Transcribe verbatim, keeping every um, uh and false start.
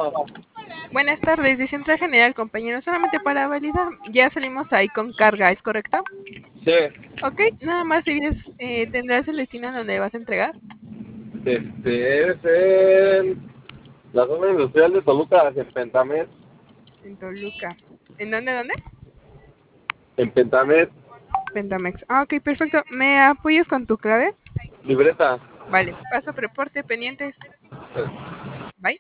Buenas tardes, de Central General, compañero. Solamente para validar, ya salimos ahí con carga, ¿es correcto? Sí, Ok, nada más dices, eh, ¿tendrás el destino en donde vas a entregar? este es en la zona industrial de Toluca, en Pentamed. En Toluca. ¿En dónde, dónde? En Pentamed, Pentamex. Ah, ok, perfecto. ¿Me apoyas con tu clave? libreta. Vale, paso por reporte pendientes.